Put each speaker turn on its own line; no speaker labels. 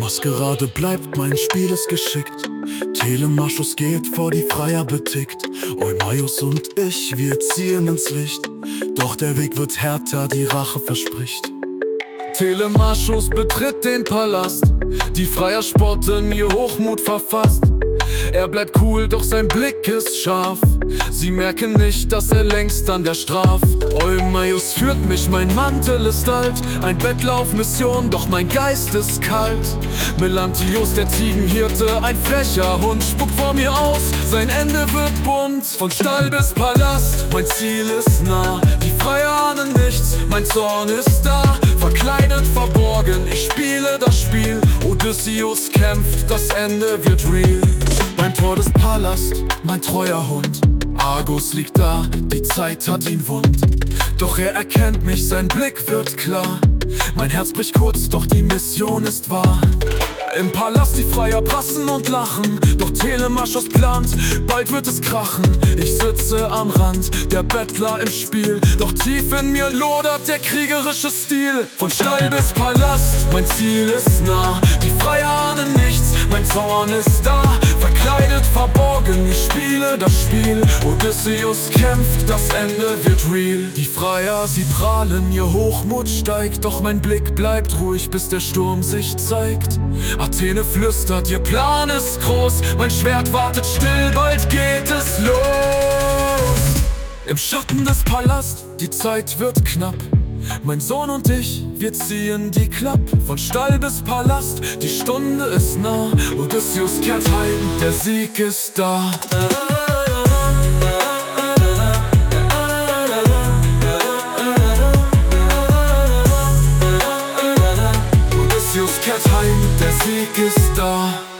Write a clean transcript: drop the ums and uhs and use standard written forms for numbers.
Was gerade bleibt, mein Spiel ist geschickt. Telemachus geht vor die Freier betickt. Eumaeus und ich, wir ziehen ins Licht. Doch der Weg wird härter, die Rache verspricht. Telemachus betritt den Palast. Die Freier spotten, ihr Hochmut verfasst. Er bleibt cool, doch sein Blick ist scharf. Sie merken nicht, dass er längst an der Straf. Eumaeus führt mich, mein Mantel ist alt. Ein Bettler auf Mission, doch mein Geist ist kalt. Melanthios, der Ziegenhirte, ein frecher Hund, spuckt vor mir aus, sein Ende wird bunt. Von Stall bis Palast, mein Ziel ist nah. Die Freier ahnen nichts, mein Zorn ist da. Verkleidet, verborgen, ich spiele das Spiel. Odysseus kämpft, das Ende wird real. Beim Tor des Palast, mein treuer Hund. Argus liegt da, die Zeit hat ihn wund. Doch er erkennt mich, sein Blick wird klar. Mein Herz bricht kurz, doch die Mission ist wahr. Im Palast die Freier prassen und lachen. Doch Telemachus plant, bald wird es krachen. Ich sitze am Rand, der Bettler im Spiel. Doch tief in mir lodert der kriegerische Stil. Von Stall bis Palast, mein Ziel ist nah. Die Freier ahnen nichts, mein Zorn ist da. Verkleidet, verborgen, ich spiele das Spiel. Odysseus kämpft, das Ende wird real. Die Freier, sie prahlen, ihr Hochmut steigt. Doch mein Blick bleibt ruhig, bis der Sturm sich zeigt. Athene flüstert, ihr Plan ist groß. Mein Schwert wartet still, bald geht es los. Im Schatten des Palasts, die Zeit wird knapp. Mein Sohn und ich, wir ziehen die Klapp. Von Stall bis Palast, die Stunde ist nah. Odysseus kehrt heim, der Sieg ist da. Odysseus kehrt heim, der Sieg ist da.